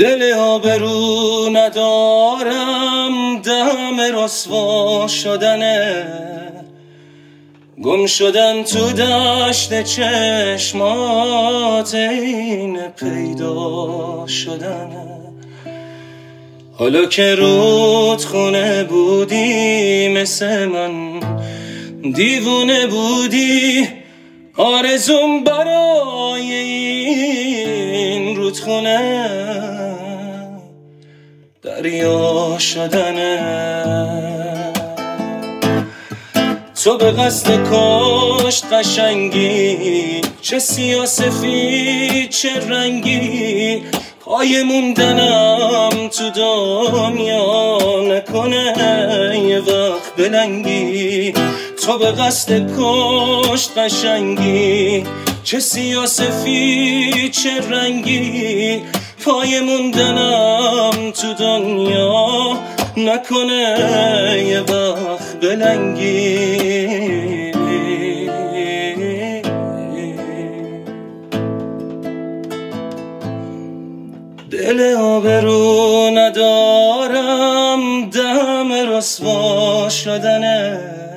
دل آبرو ندارم، دم رسوا شدنه، گم شدن تو دشت چشمات این پیدا شدنه. حالا که رودخونه بودی مثل من دیوونه بودی، آرزوم برای این رودخونه دریا شدنه. تو به قصد کشت قشنگی، چه سیاسفید چه رنگی، پای موندنم تو دنیا نکنه یه وقت بلنگی. تو به قصد کشت قشنگی، چه سیاسفید چه رنگی، پای موندنم تو دنیا نکنه یه وقت بلنگی. دل آبرو ندارم، دم رسوا شدنه،